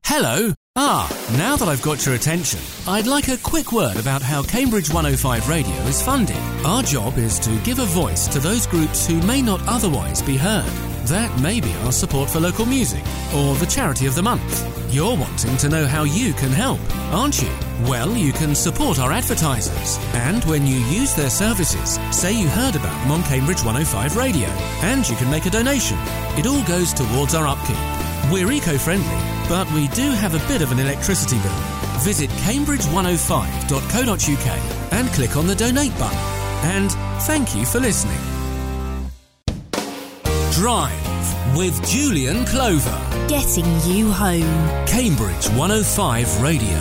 Hello. Now that I've got your attention, I'd like a quick word about how Cambridge 105 Radio is funded. Our job is to give a voice to those groups who may not otherwise be heard. That may be our support for local music or the charity of the month. You're wanting to know how you can help, aren't you? Well, you can support our advertisers, and when you use their services, say you heard about them on Cambridge 105 Radio, and you can make a donation. It all goes towards our upkeep. We're eco-friendly, but we do have a bit of an electricity bill. Visit cambridge105.co.uk and click on the donate button. And thank you for listening. Drive with Julian Clover. Getting you home. Cambridge 105 Radio.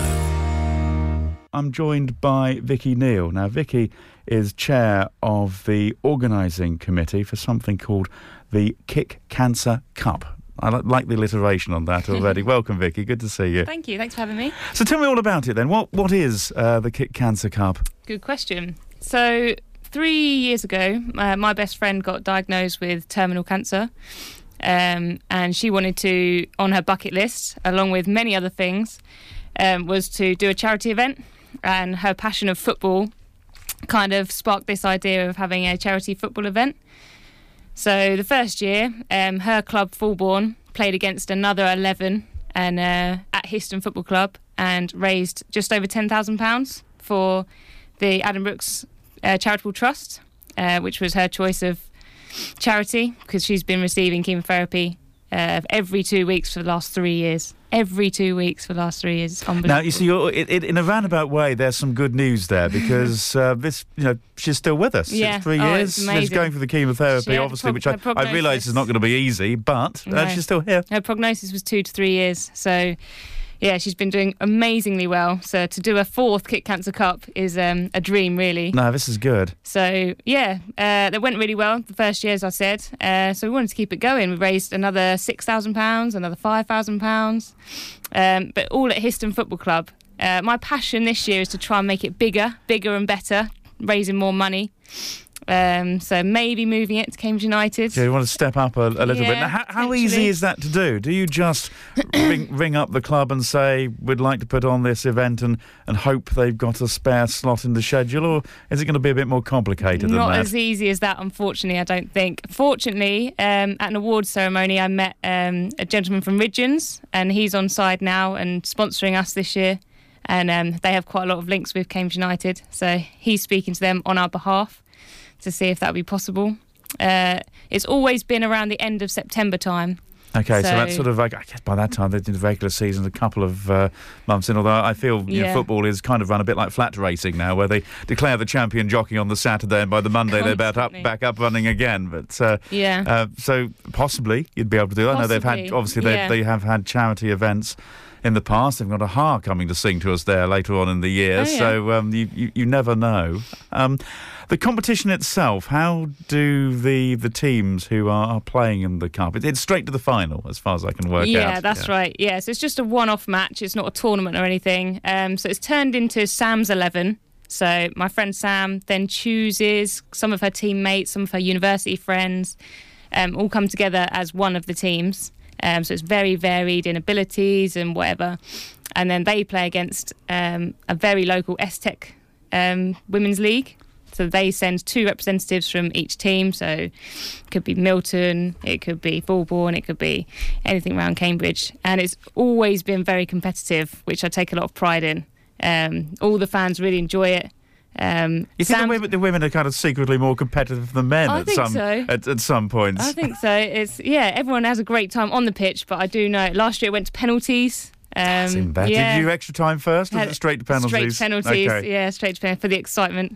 I'm joined by Vicky Neal. Now, Vicky is chair of the organising committee for something called the Kick Cancer Cup. I like the alliteration on that already. Welcome, Vicky. Good to see you. Thank you. Thanks for having me. So tell me all about it then. What is the Kick Cancer Cup? Good question. So 3 years ago, my best friend got diagnosed with terminal cancer. And she wanted to, on her bucket list, along with many other things, was to do a charity event. And her passion of football kind of sparked this idea of having a charity football event. So the first year, her club, Fulbourn, played against another 11 and at Histon Football Club and raised just over £10,000 for the Adam Brooks Charitable Trust, which was her choice of charity because she's been receiving chemotherapy every 2 weeks for the last 3 years. Every 2 weeks for the last 3 years. It's unbelievable. Now, you see, in a roundabout way, there's some good news there because she's still with us. Yeah. It's 3 years. It's amazing. She's going for the chemotherapy, Yeah, obviously, which I prognosis. realise is not going to be easy, but No. she's still here. Her prognosis was 2 to 3 years. So, yeah, she's been doing amazingly well. So to do a fourth Kick Cancer Cup is a dream, really. No, this is good. So, yeah, that went really well the first year, as I said. So we wanted to keep it going. We raised another £6,000, another £5,000, but all at Histon Football Club. My passion this year is to try and make it bigger and better, raising more money. So maybe moving it to Cambridge United. Yeah, you want to step up a little bit. Now, how easy is that to do? Do you just ring up the club and say, we'd like to put on this event and hope they've got a spare slot in the schedule, or is it going to be a bit more complicated than that? Not as easy as that, unfortunately, I don't think. Fortunately, at an awards ceremony, I met a gentleman from Ridgeons, and he's on side now and sponsoring us this year. And they have quite a lot of links with Cambridge United, so he's speaking to them on our behalf to see if that would be possible. It's always been around the end of September time. Okay, so that's sort of like, I guess by that time they're in the regular season a couple of months in, although I feel football is kind of run a bit like flat racing now, where they declare the champion jockey on the Saturday and by the Monday they're back up running again. But so possibly you'd be able to do that. I know they've had, obviously they have had charity events in the past. They've got a Ha coming to sing to us there later on in the year, so you never know. The competition itself, how do the teams who are playing in the cup, it's straight to the final as far as I can work out. Yeah, that's right. Yeah, so it's just a one-off match. It's not a tournament or anything. So it's turned into Sam's 11. So my friend Sam then chooses some of her teammates, some of her university friends, all come together as one of the teams. So it's very varied in abilities and whatever. And then they play against a very local S-Tech Women's League. So they send 2 representatives from each team. So it could be Milton, it could be Fulbourn, it could be anything around Cambridge. And it's always been very competitive, which I take a lot of pride in. All the fans really enjoy it. You think the women are kind of secretly more competitive than men at some points? I think so. It's everyone has a great time on the pitch, but I do know last year it went to penalties. That's even better. Did you do extra time first, or was it straight to penalties? Straight to penalties, okay. Straight to penalties for the excitement.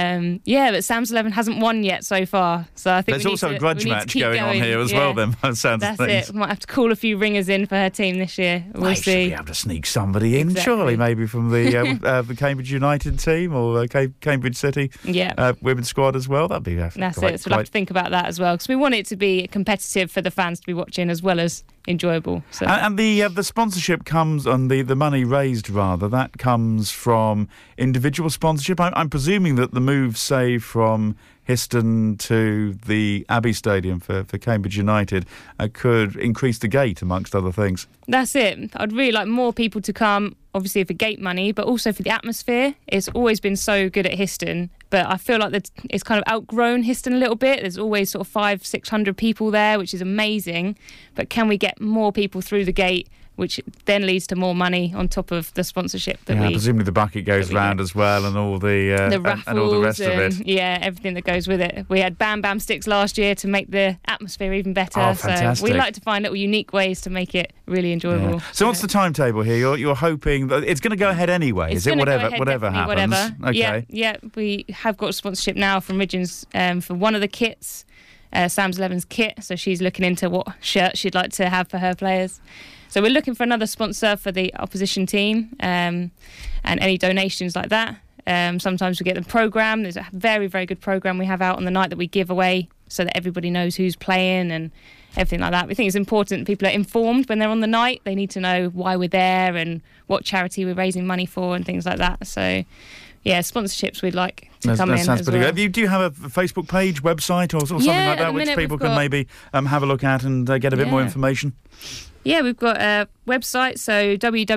But Sam's 11 hasn't won yet so far, so I think there's also a grudge match going on here as well. Then, by the sounds of things. That's it. We might have to call a few ringers in for her team this year. We'll see. Should be able to sneak somebody in, surely, maybe from the Cambridge United team or Cambridge City women's squad as well. That'd be that's it. So we'll have to think about that as well, because we want it to be competitive for the fans to be watching as well as enjoyable. So. And the sponsorship comes, and the money raised rather, that comes from individual sponsorship. I'm presuming that the move, say, from Histon to the Abbey Stadium for Cambridge United could increase the gate, amongst other things. That's it. I'd really like more people to come, obviously for gate money, but also for the atmosphere. It's always been so good at Histon, but I feel like that it's kind of outgrown Histon a little bit. There's always sort of 500-600 people there, which is amazing. But can we get more people through the gate, which then leads to more money on top of the sponsorship that presumably the bucket goes round as well, and all the raffles and all the rest of it. Yeah, everything that goes with it. We had Bam Bam sticks last year to make the atmosphere even better. Oh, fantastic. So we like to find little unique ways to make it really enjoyable. Yeah. So what's the timetable here? You're hoping that it's going to go ahead anyway? Is it whatever happens? Whatever. Okay. Yeah. We have got sponsorship now from Ridgeons for one of the kits, Sam's 11's kit. So she's looking into what shirt she'd like to have for her players. So we're looking for another sponsor for the opposition team, and any donations like that. Sometimes we get the programme. There's a very, very good programme we have out on the night that we give away so that everybody knows who's playing and everything like that. We think it's important that people are informed when they're on the night. They need to know why we're there and what charity we're raising money for and things like that. So, yeah, sponsorships we'd like to come in as well. That sounds pretty good. Do you have a Facebook page, website or something like that which people can maybe have a look at and get a bit more information? Yeah, we've got a website, so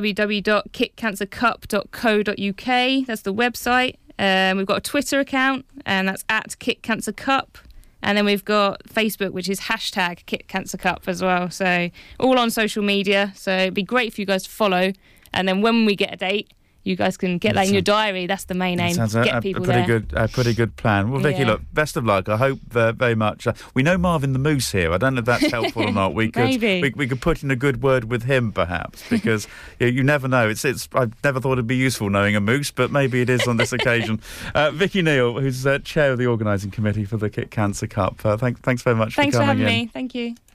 www.kitcancercup.co.uk. That's the website. We've got a Twitter account, and that's @KitCancerCup. And then we've got Facebook, which is #KitCancerCup as well. So all on social media. So it'd be great for you guys to follow. And then when we get a date, you guys can get that in your diary. That's the main aim. Sounds get people there. A pretty good plan. Well, Vicky, look, best of luck. I hope very much. We know Marvin the Moose here. I don't know if that's helpful or not. We could we could put in a good word with him, perhaps, because you never know. It's. I've never thought it'd be useful knowing a moose, but maybe it is on this occasion. Vicky Neal, who's chair of the organising committee for the Kit Cancer Cup. Thanks very much for coming in. Thanks for having me. Thank you.